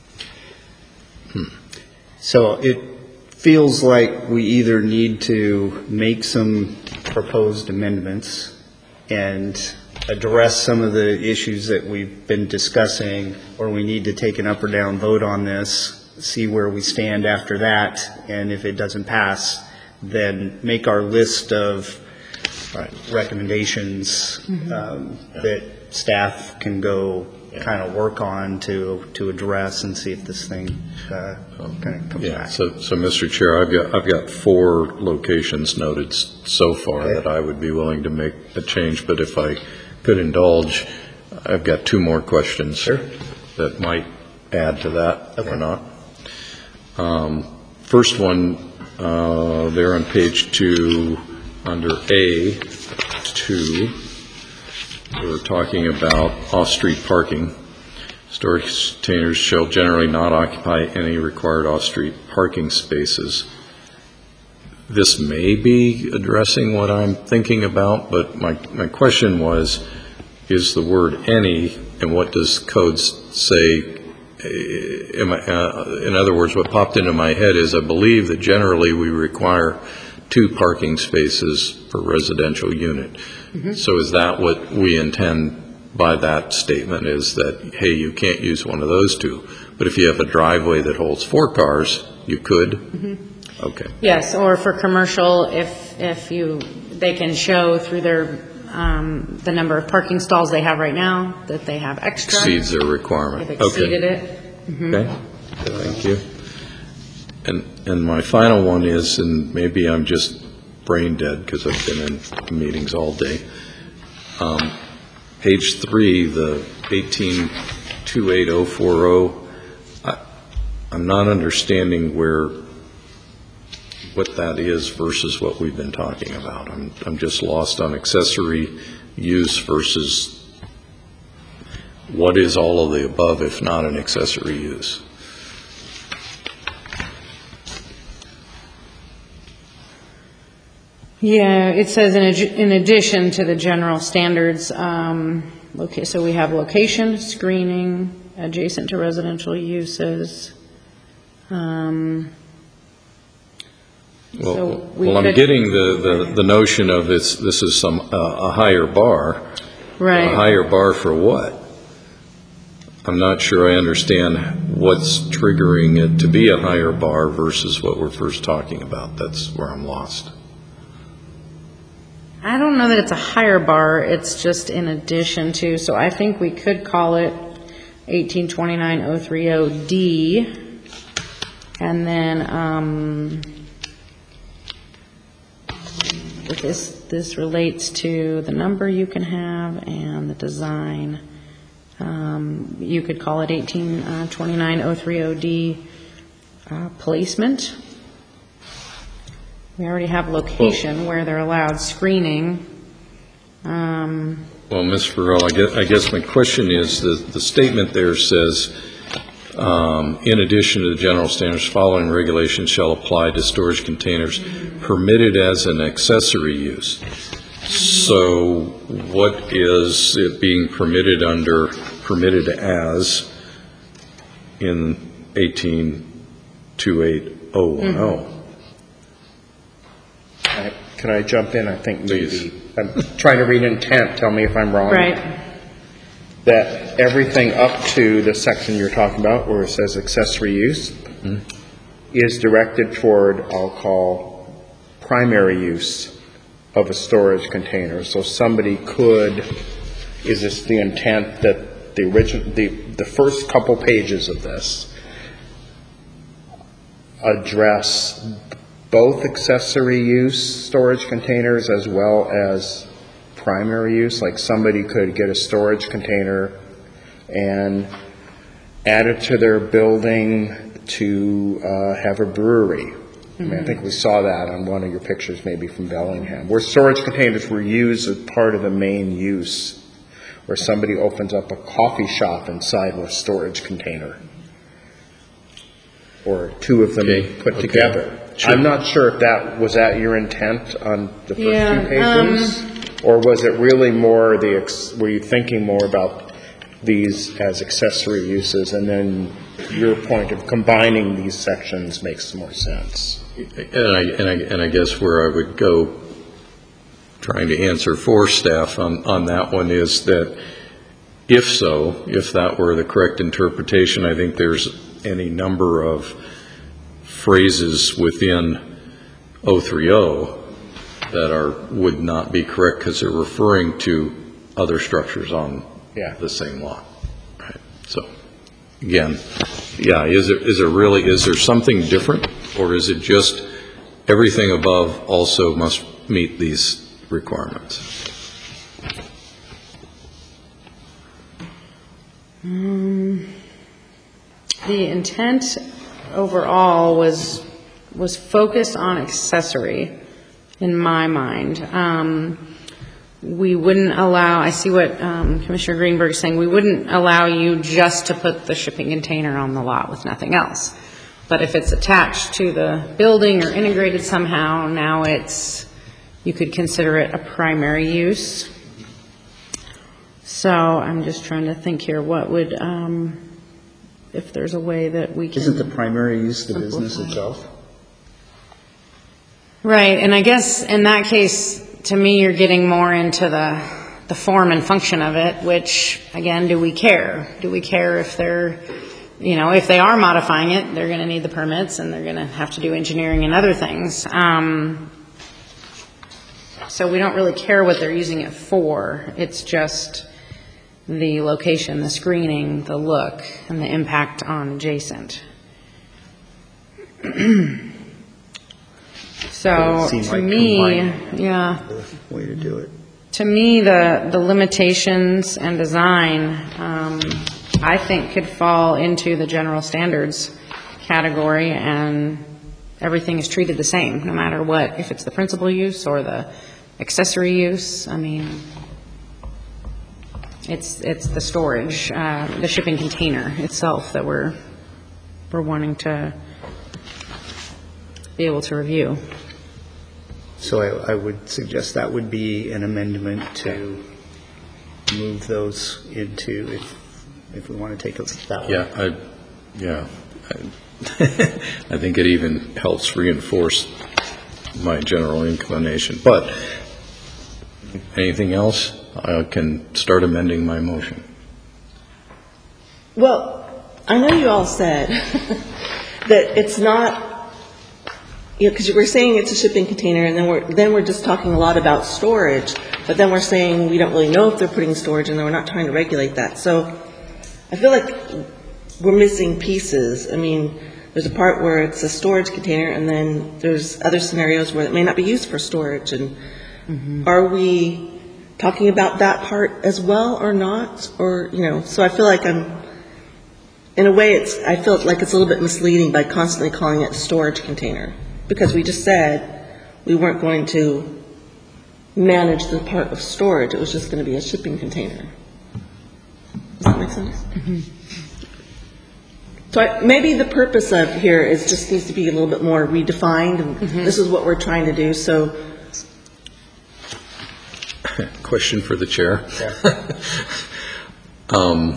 So it feels like we either need to make some proposed amendments and address some of the issues that we've been discussing, or we need to take an up or down vote on this, see where we stand after that, and if it doesn't pass, then make our list of recommendations um, that staff can go kind of work on to, to address and see if this thing uh, kind of comes Yeah, back. so, so, Mister Chair, I've got, I've got four locations noted s- so far Okay. that I would be willing to make a change, but if I could indulge, I've got two more questions. Sure. That might add to that Okay. or not. Um, First one, uh, there on page two, under A two, we're talking about off-street parking. Storage containers shall generally not occupy any required off-street parking spaces. This may be addressing what I'm thinking about, but my, my question was, is the word any, and what does codes say? Eh, am I, uh, in other words, what popped into my head is I believe that generally we require two parking spaces per residential unit. So is that what we intend by that statement, is that, hey, you can't use one of those two, but if you have a driveway that holds four cars, you could? Okay. Yes, or for commercial, if, if you, they can show through their, um, the number of parking stalls they have right now, that they have extra. Exceeds their requirement. They've Okay. exceeded it. Okay, thank you. And, and my final one is, and maybe I'm just brain dead because I've been in meetings all day. Um, Page three, the eighteen two eight oh four oh, I, I'm not understanding where, what that is versus what we've been talking about. I'm, I'm just lost on accessory use versus what is all of the above if not an accessory use? Yeah, it says in, addi- in addition to the general standards, um, okay, so we have location, screening, adjacent to residential uses. Um, Well, So we well, I'm could- getting the, the, the notion of it's, this is some, uh, a higher bar. A Right. higher bar for what? I'm not sure I understand what's triggering it to be a higher bar versus what we're first talking about. That's where I'm lost. I don't know that it's a higher bar, it's just in addition to, so I think we could call it eighteen twenty-nine oh thirty D. And then, um, this, this relates to the number you can have and the design. Um, you could call it eighteen twenty-nine oh thirty D, uh, placement. We already have location where they're allowed screening. Um, Well, Miz Farrell, I guess, I guess my question is, the, the statement there says, um, in addition to the general standards, following regulations shall apply to storage containers permitted as an accessory use. So what is it being permitted under, permitted as in eighteen twenty-eight oh ten? I- Can I jump in? I think Please. maybe, I'm trying to read intent, tell me if I'm wrong. Right. That everything up to the section you're talking about, where it says accessory use, is directed toward, I'll call, primary use of a storage container. So somebody could, is this the intent that the original, the, the first couple pages of this address both accessory use storage containers as well as primary use? Like somebody could get a storage container and add it to their building to uh, have a brewery. I mean, I think we saw that on one of your pictures, maybe from Bellingham, where storage containers were used as part of the main use, where somebody opens up a coffee shop inside of a storage container, or two of them Okay, put okay. together. Sure. I'm not sure if that, was that your intent on the first Yeah, two pages? Or was it really more the, ex- were you thinking more about these as accessory uses, and then your point of combining these sections makes more sense? And I, and I, and I guess where I would go, trying to answer for staff on, on that one, is that if so, if that were the correct interpretation, I think there's any number of phrases within oh thirty that are, would not be correct because they're referring to other structures on Yeah. the same lot. Right. So, again, yeah, is it, is there really, is there something different? Or is it just everything above also must meet these requirements? Um, the intent overall was, was focused on accessory, in my mind. Um, we wouldn't allow, I see what um, Commissioner Greenberg is saying, we wouldn't allow you just to put the shipping container on the lot with nothing else. But if it's attached to the building or integrated somehow, now it's, you could consider it a primary use. So I'm just trying to think here, what would, um, if there's a way that we can. Isn't the primary use the business Simplify. itself? Right, and I guess in that case, to me, you're getting more into the, the form and function of it, which, again, do we care? Do we care if they're, you know, if they are modifying it, they're gonna need the permits, and they're gonna have to do engineering and other things. Um, so we don't really care what they're using it for, it's just the location, the screening, the look, and the impact on adjacent. So, Seemed to like me, combining. yeah, The way to do it. to me, the, the limitations and design, um, I think could fall into the general standards category, and everything is treated the same, no matter what, if it's the principal use or the accessory use. I mean, it's, it's the storage, uh, the shipping container itself that we're, we're wanting to be able to review. So I, I would suggest that would be an amendment to move those into, if, if we want to take it that way. Yeah, I, yeah. I, I think it even helps reinforce my general inclination. But anything else, I can start amending my motion. Well, I know you all said that it's not, you know, because you were saying it's a shipping container, and then we're, then we're just talking a lot about storage, but then we're saying we don't really know if they're putting storage in there, we're not trying to regulate that. So I feel like we're missing pieces. I mean, there's a part where it's a storage container, and then there's other scenarios where it may not be used for storage, and mm-hmm. Are we talking about that part as well or not? Or, you know, so I feel like I'm, in a way, it's, I feel like it's a little bit misleading by constantly calling it a storage container, because we just said we weren't going to manage the part of storage, it was just going to be a shipping container. Does that make sense? Mm-hmm. So I, maybe the purpose of here is just needs to be a little bit more redefined, and mm-hmm. this is what we're trying to do, so. Question for the chair. Yeah. um,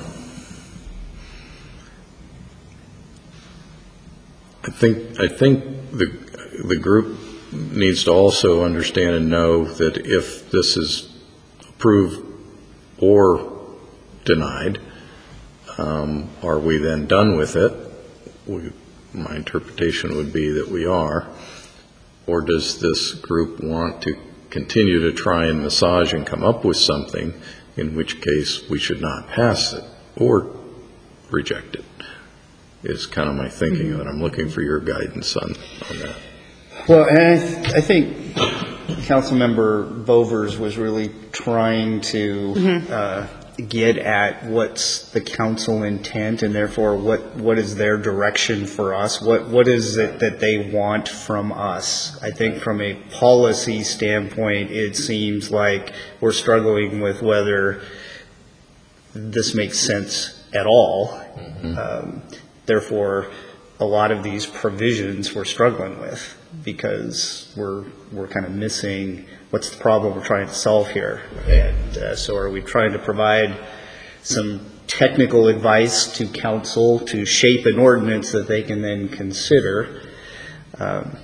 I think I think the the group needs to also understand and know that if this is approved or denied, um, are we then done with it? We, my interpretation would be that we are. Or does this group want to continue to try and massage and come up with something, in which case we should not pass it or reject it, is kind of my thinking, mm-hmm. and I'm looking for your guidance on, on that. Well, and I, th- I think Councilmember Bovers was really trying to mm-hmm. uh, get at what's the council intent, and therefore what, what is their direction for us? What What is it that they want from us? I think from a policy standpoint, it seems like we're struggling with whether this makes sense at all. Mm-hmm. Um, therefore, a lot of these provisions we're struggling with, because we're we're kind of missing what's the problem we're trying to solve here. And uh, so are we trying to provide some technical advice to council to shape an ordinance that they can then consider? Um,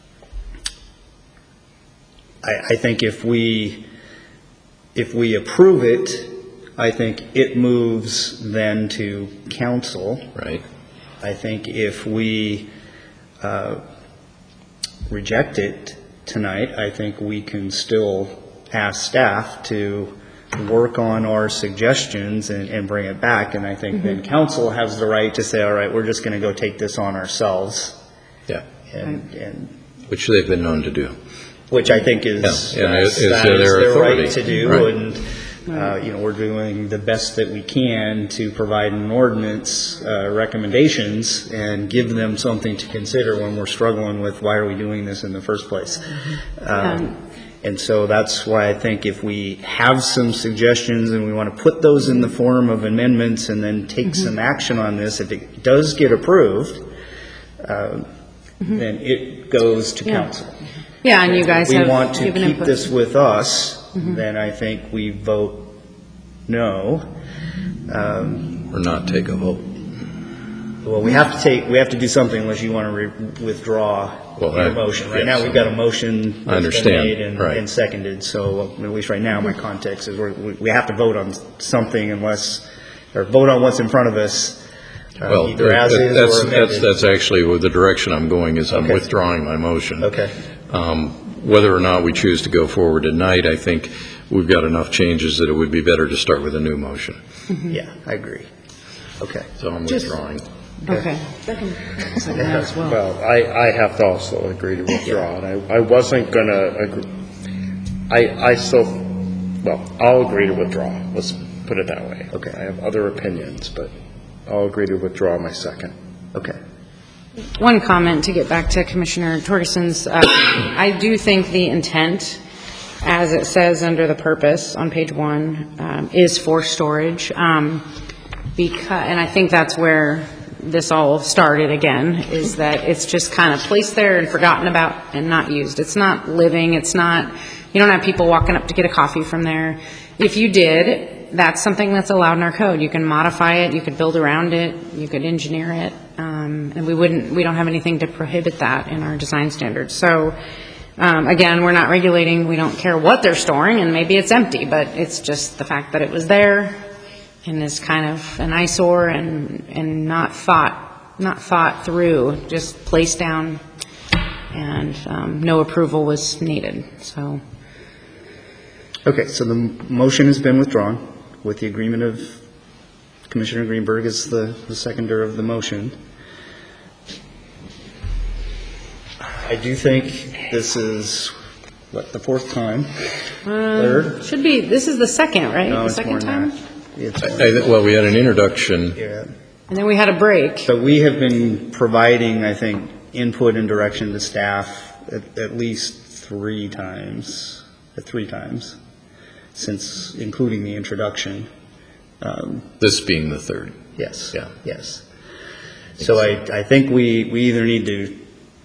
I, I think if we if we approve it, I think it moves then to council. Right. I think if we uh, reject it tonight, I think we can still ask staff to work on our suggestions and, and bring it back. And I think mm-hmm. then council has the right to say, all right, we're just going to go take this on ourselves. Yeah. And, and which they've been known to do. Which I think is, yeah. that's, is that their, is their authority. right to do. Right. And, uh, you know, we're doing the best that we can to provide an ordinance uh, recommendations and give them something to consider when we're struggling with why are we doing this in the first place. Mm-hmm. Um, and so that's why I think if we have some suggestions and we want to put those in the form of amendments and then take mm-hmm. some action on this, if it does get approved, uh, mm-hmm. then it goes to yeah. council. Yeah, and you guys if we have want to given keep input. this with us, mm-hmm. then I think we vote no. Um, or not take a vote. Well, we have to take, we have to do something unless you want to re- withdraw well, your I, motion. Right yes, now, we've got a motion I that's understand. been made and, right. and seconded. So at least right now, my context is we're, we we have to vote on something unless, or vote on what's in front of us. Uh, well, either that, as is that's, or amended. that's, that's actually where the direction I'm going is I'm okay. withdrawing my motion. Okay. Um, whether or not we choose to go forward tonight, I think we've got enough changes that it would be better to start with a new motion. Mm-hmm. Yeah, I agree. Okay. So I'm Just, withdrawing. Okay. As well. Well, I, I have to also agree to withdraw, and I, I wasn't going to agree. I, I still, well, I'll agree to withdraw. Let's put it that way. Okay. I have other opinions, but I'll agree to withdraw my second. Okay. One comment to get back to Commissioner Torgerson's. Uh, I do think the intent, as it says under the purpose on page one, um, is for storage. Um, because, and I think that's where this all started again, is that it's just kind of placed there and forgotten about and not used. It's not living. It's not, you don't have people walking up to get a coffee from there. If you did, that's something that's allowed in our code. You can modify it, you could build around it, you could engineer it, um, and we wouldn't, we don't have anything to prohibit that in our design standards. So, um, again, we're not regulating, we don't care what they're storing, and maybe it's empty, but it's just the fact that it was there and is kind of an eyesore and, and not thought, not thought through, just placed down, and um, no approval was needed, so. Okay, so the motion has been withdrawn with the agreement of Commissioner Greenberg as the, the seconder of the motion. I do think this is, what, the fourth time? Third? Should be, this is the second, right? No, The it's second more time? than that. It's I- more- I- Well, we had an introduction. yeah. And then we had a break. But we have been providing, I think, input and direction to staff at, at least three times, uh, three times, since, including the introduction. Um, This being the third. Yes. Yeah. Yes. So I, I think we, we either need to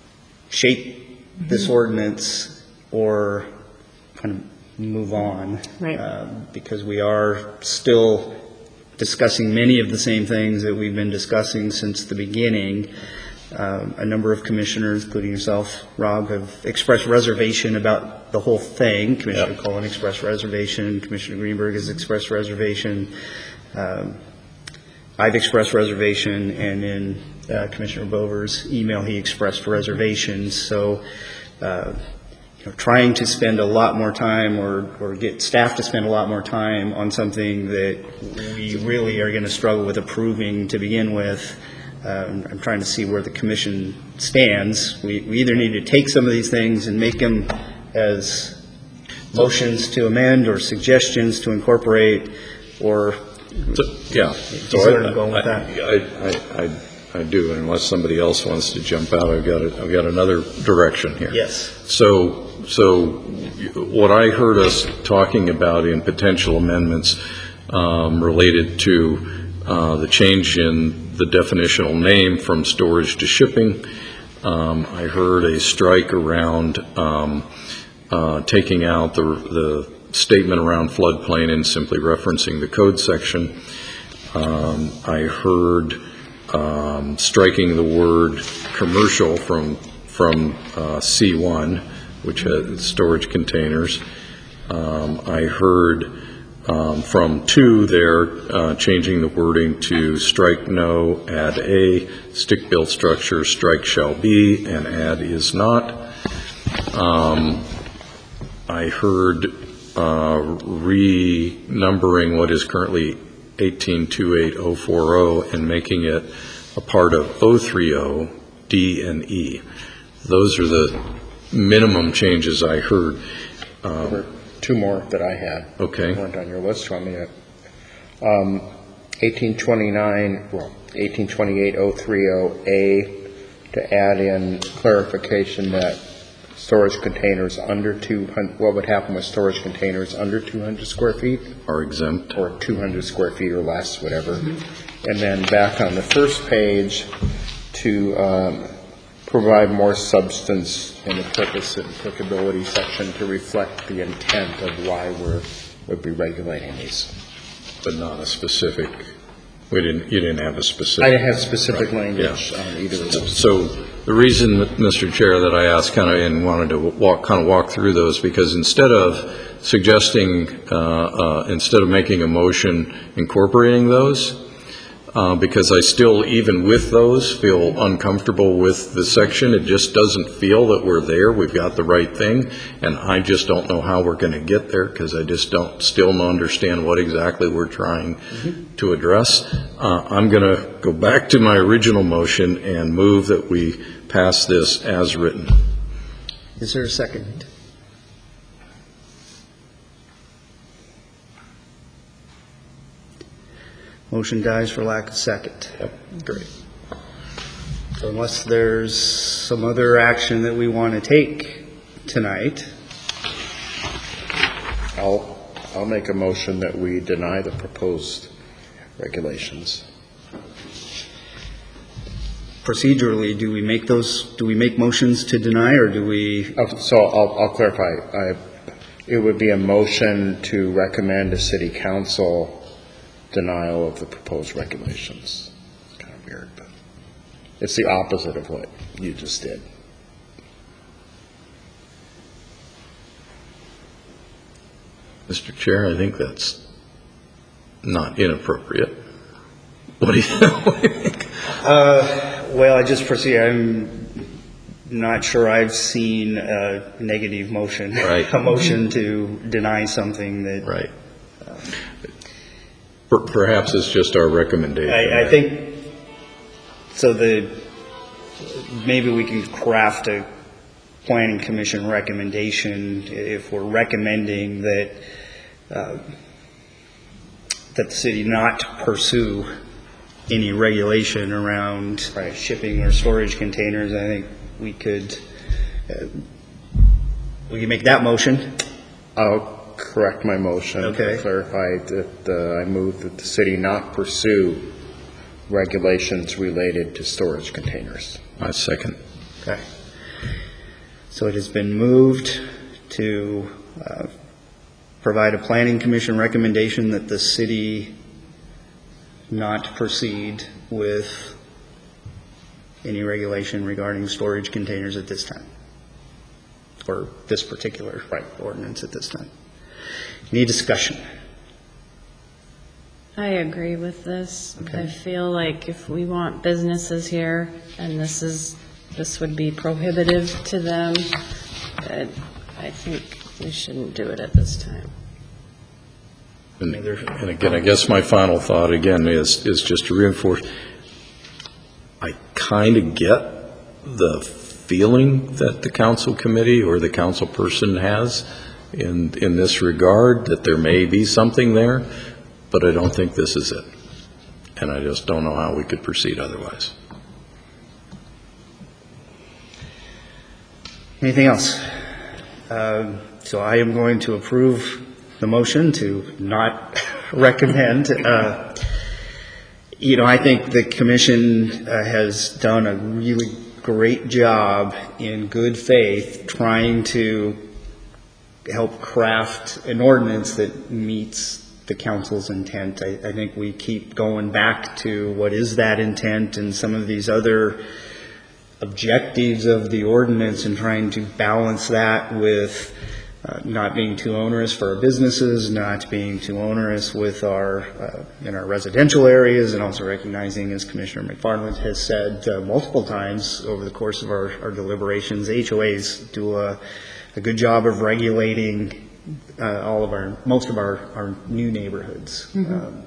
shape this ordinance or kind of move on. Right. uh, Because we are still discussing many of the same things that we've been discussing since the beginning. Um, A number of commissioners, including yourself, Rob, have expressed reservation about the whole thing. Commissioner Yep. Cullen expressed reservation, Commissioner Greenberg has expressed reservation. Um, I've expressed reservation, and in uh, Commissioner Bover's email, he expressed reservations. So, uh, you know, trying to spend a lot more time or, or get staff to spend a lot more time on something that we really are going to struggle with approving to begin with. Um, I'm trying to see where the commission stands. We, we either need to take some of these things and make them as motions to amend or suggestions to incorporate, or So, yeah. You sort of going with that? I, I, I, I do, unless somebody else wants to jump out. I've got, a, I've got another direction here. yes. So, so what I heard us talking about in potential amendments um, related to uh, the change in the definitional name from storage to shipping. Um, I heard a strike around um, uh, taking out the, the statement around floodplain and simply referencing the code section. Um, I heard um, striking the word commercial from from uh, C one, which has storage containers. Um, I heard um, from two there, uh, changing the wording to strike no, add a, stick-built structure, strike shall be, and add is not. Um, I heard uh, renumbering what is currently eighteen twenty-eight oh forty and making it a part of oh thirty, D and E. Those are the minimum changes I heard. There were two more that I had. Okay. Weren't on your list from yet. Um, eighteen twenty-nine, well, eighteen twenty-eight oh thirty A, to add in clarification that storage containers under two hundred, what would happen with storage containers under two hundred square feet? Are exempt. Or two hundred square feet or less, whatever. Mm-hmm. And then back on the first page to um, provide more substance in the purpose and applicability section to reflect the intent of why we're, would be regulating these. But not a specific, we didn't, you didn't have a specific. I didn't have specific Right, language yeah. on either of those. So the reason, Mister Chair, that I asked kind of and wanted to walk, kind of walk through those, because instead of suggesting, uh, uh, instead of making a motion incorporating those, uh, because I still, even with those, feel uncomfortable with the section. It just doesn't feel that we're there. We've got the right thing, and I just don't know how we're going to get there, because I just don't, still don't understand what exactly we're trying mm-hmm. to address. Uh, I'm going to go back to my original motion and move that we pass this as written. Is there a second? Motion dies for lack of second. Yep, great. So unless there's some other action that we want to take tonight, I'll, I'll make a motion that we deny the proposed regulations. procedurally, do we make those, do we make motions to deny, or do we? Oh, So I'll, I'll clarify. I, it would be a motion to recommend to City Council denial of the proposed regulations. It's kind of weird, but it's the opposite of what you just did. Mister Chair, I think that's not inappropriate. What do you, what do you think? Uh, well, I just foresee, I'm not sure I've seen a negative motion. Right. A motion to deny something that. Right. Per- Perhaps it's just our recommendation. I, I think, so the, maybe we can craft a planning commission recommendation if we're recommending that, uh, that the city not pursue any regulation around Right. shipping or storage containers. I think we could, uh, we can make that motion. I'll correct my motion. Okay. To clarify that uh, I move that the city not pursue regulations related to storage containers. I second. Okay. So it has been moved to uh, provide a planning commission recommendation that the city not proceed with any regulation regarding storage containers at this time, or this particular ordinance at this time. Any discussion? I agree with this. Okay. I feel like if we want businesses here, and this is, this would be prohibitive to them, that I think we shouldn't do it at this time. And and again, I guess my final thought again is, is just to reinforce, I kind of get the feeling that the council committee or the council person has in, in this regard, that there may be something there, but I don't think this is it. And I just don't know how we could proceed otherwise. Anything else? Um, So I am going to approve the motion to not recommend. Uh, You know, I think the commission uh, has done a really great job in good faith trying to help craft an ordinance that meets the council's intent. I, I think we keep going back to what is that intent and some of these other objectives of the ordinance and trying to balance that with uh, not being too onerous for our businesses, not being too onerous with our, uh, in our residential areas, and also recognizing, as Commissioner McFarland has said uh, multiple times over the course of our, our deliberations, H O As do a, a good job of regulating uh, all of our, most of our, our new neighborhoods. Mm-hmm. Um,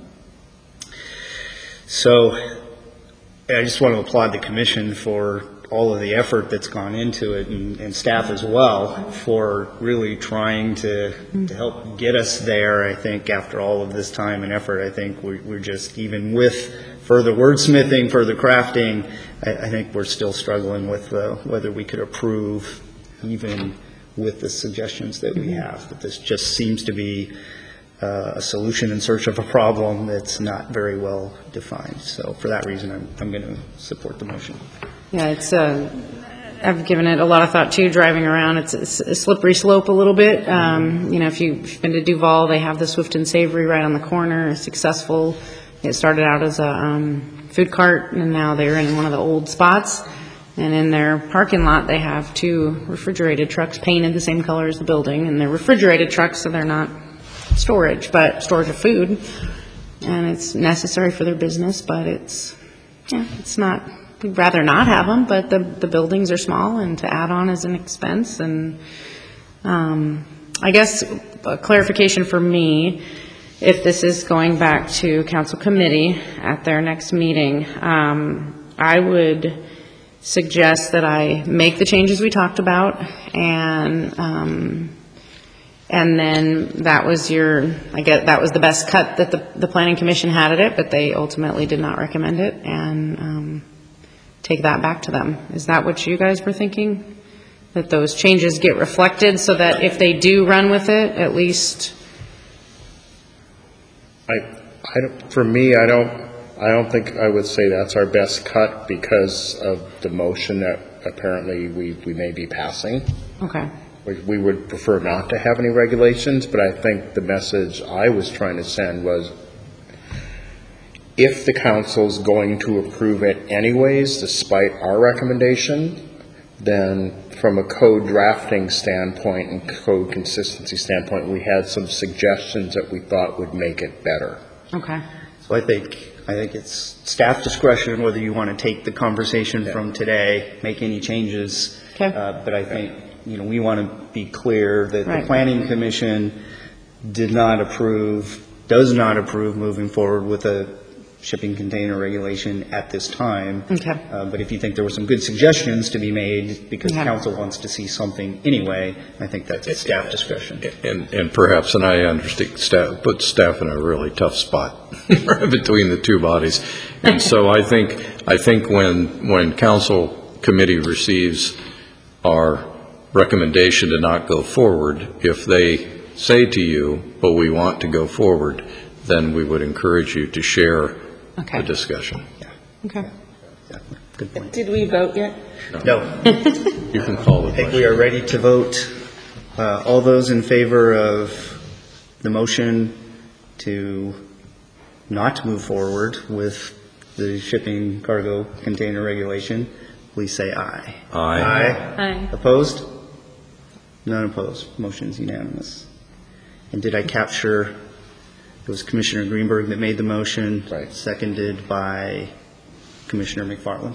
so I just want to applaud the commission for all of the effort that's gone into it, and, and staff as well, for really trying to, to help get us there. I think after all of this time and effort, I think we, we're just, even with further wordsmithing, further crafting, I, I think we're still struggling with uh, whether we could approve even with the suggestions that we have. But this just seems to be uh, a solution in search of a problem that's not very well defined. So for that reason, I'm, I'm going to support the motion. Yeah, it's, uh, I've given it a lot of thought too, driving around. It's a slippery slope a little bit. Um, you know, if you've been to Duval, they have the Swift and Savory right on the corner, successful. It started out as a um, food cart, and now they're in one of the old spots. And in their parking lot, they have two refrigerated trucks painted the same color as the building. And they're refrigerated trucks, so they're not storage, but storage of food. And it's necessary for their business, but it's, yeah, it's not. We'd rather not have them, but the, the buildings are small, and to add on is an expense. And um, I guess a clarification for me, if this is going back to council committee at their next meeting, um, I would suggest that I make the changes we talked about, and um, and then that was your, I guess that was the best cut that the, the planning commission had at it, but they ultimately did not recommend it. And um, take that back to them. Is that what you guys were thinking? That those changes get reflected so that if they do run with it, at least? I, I don't, for me, I don't, I don't think I would say that's our best cut because of the motion that apparently we, we may be passing. Okay. We, we would prefer not to have any regulations, but I think the message I was trying to send was if the council's going to approve it anyways, despite our recommendation, then from a code drafting standpoint and code consistency standpoint, we had some suggestions that we thought would make it better. Okay. So I think, I think it's staff discretion whether you want to take the conversation from today, make any changes. Okay. Uh, But I think, you know, we want to be clear that the Right. Planning Commission did not approve, does not approve moving forward with a shipping container regulation at this time. Okay. Uh, But if you think there were some good suggestions to be made, because Okay. council wants to see something anyway, I think that's at staff discretion. And, and perhaps, and I understand, staff, put staff in a really tough spot between the two bodies. And so I think, I think when, when council committee receives our recommendation to not go forward, if they say to you, but we want to go forward, then we would encourage you to share Okay. the discussion. Okay. Yeah, good point. Did we vote yet? No. You can call I it. think we are ready to vote. Uh, All those in favor of the motion to not move forward with the shipping cargo container regulation, please say aye. Aye. Aye. Aye. Opposed? None opposed. Motion is unanimous. And did I capture, it was Commissioner Greenberg that made the motion? Right. Seconded by Commissioner McFarland.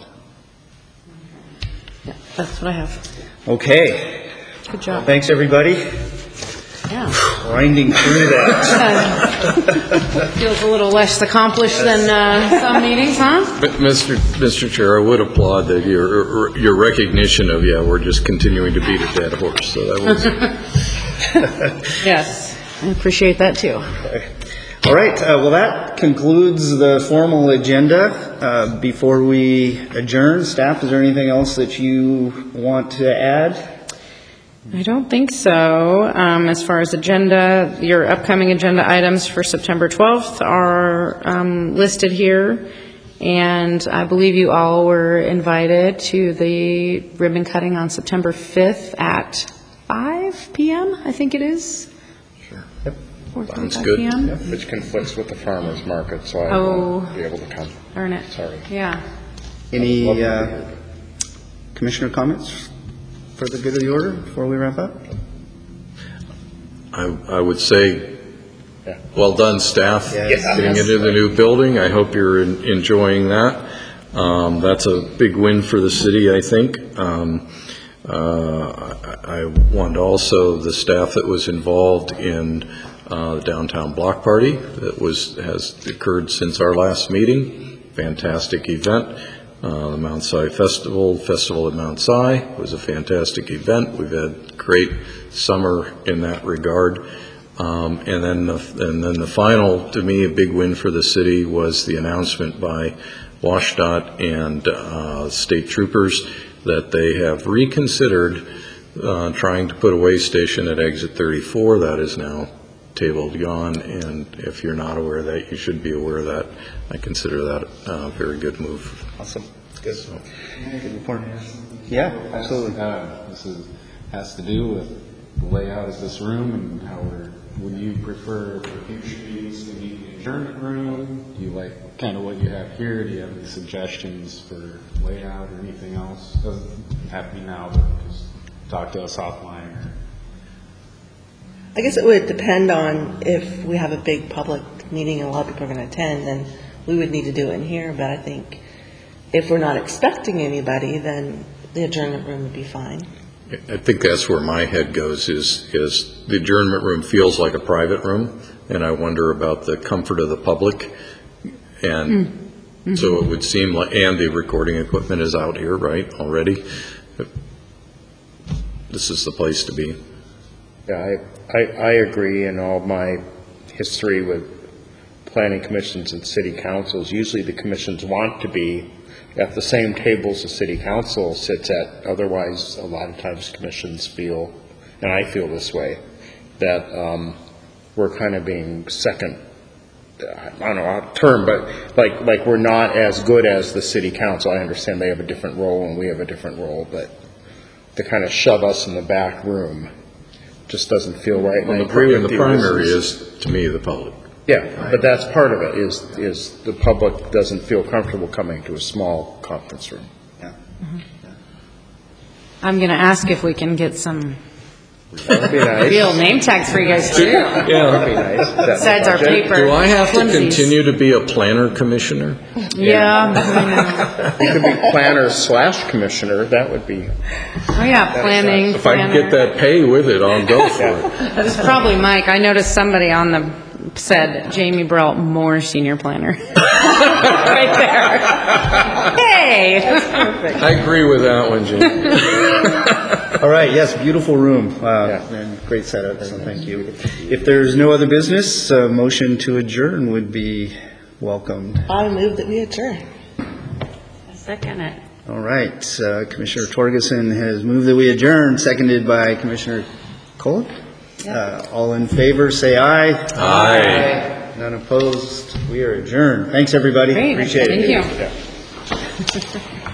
Yeah, that's what I have. Okay. Good job. Thanks, everybody. Yeah. Grinding through that. Feels a little less accomplished than uh, some meetings, huh? But Mister Mister Chair, I would applaud that your, your recognition of, yeah, we're just continuing to beat a dead horse, so that was. Yes, I appreciate that too. All right, uh, well, that concludes the formal agenda. Uh, Before we adjourn, staff, is there anything else that you want to add? I don't think so. Um, As far as agenda, your upcoming agenda items for September twelfth are um, listed here, and I believe you all were invited to the ribbon cutting on September fifth at five p.m., I think it is. four Sounds thirty-five good. p m. Which conflicts with the farmer's market, so I Oh. won't be able to come. Darn it. Sorry. Yeah. Any uh, commissioner comments for the good of the order before we wrap up? I, I would say, Yeah. well done, staff, Yes. getting into the new building. I hope you're en- enjoying that. Um, That's a big win for the city, I think. Um, uh, I I want also the staff that was involved in uh, the downtown block party that was, has occurred since our last meeting. Fantastic event. Uh, The Mount Si Festival, Festival at Mount Si was a fantastic event. We've had great summer in that regard. Um, And then, the and then the final, to me, a big win for the city was the announcement by WashDOT and uh, state troopers that they have reconsidered uh, trying to put a way station at exit thirty-four. That is now tabled gone, and if you're not aware of that, you should be aware of that. I consider that a very good move. Awesome. Good. Good report. Yeah, absolutely. Uh, This is, has to do with the layout of this room and how we're, would you prefer for future meetings to meet in the adjournment room? Do you like kind of what you have here? Do you have any suggestions for layout or anything else? Doesn't have to be now, but just talk to us offline or. I guess it would depend on if we have a big public meeting and a lot of people are going to attend, then we would need to do it in here. But I think if we're not expecting anybody, then the adjournment room would be fine. I think that's where my head goes, is, is the adjournment room feels like a private room, and I wonder about the comfort of the public. And Mm-hmm. so it would seem like, and the recording equipment is out here, right, already? This is the place to be. Yeah, I, I, I agree in all my history with planning commissions and city councils, usually the commissions want to be at the same tables the city council sits at. Otherwise, a lot of times commissions feel, and I feel this way, that um, we're kind of being second, I don't know a term, but like like we're not as good as the city council. I understand they have a different role and we have a different role, but to kind of shove us in the back room just doesn't feel right. And Well, I the agree pri- with and the you. primary is, to me, the public. Yeah, but that's part of it, is, is the public doesn't feel comfortable coming to a small conference room. I'm going to ask if we can get some That would be nice. real name tags for you guys too, That would be nice. Is that in the besides our budget? paper. Do I have to flimsies. continue to be a planner commissioner? Yeah, I You could be planner slash commissioner, that would be, know. Oh, yeah, planning, If I can planner. get that pay with it, I'll go for it. That was probably Mike. I noticed somebody on the, said Jamie Burrell, more senior planner. Right there. Hey! I agree with that one, Jim. All right, yes, beautiful room, uh, Yeah. and great setup, so thank you. If there's no other business, a motion to adjourn would be welcomed. I move that we adjourn. Second it. All right, uh, Commissioner Torgerson has moved that we adjourn, seconded by Commissioner Cullen. Uh, All in favor, say aye. Aye. None opposed, we are adjourned. Thanks, everybody. Great, Appreciate it. thank you. yeah.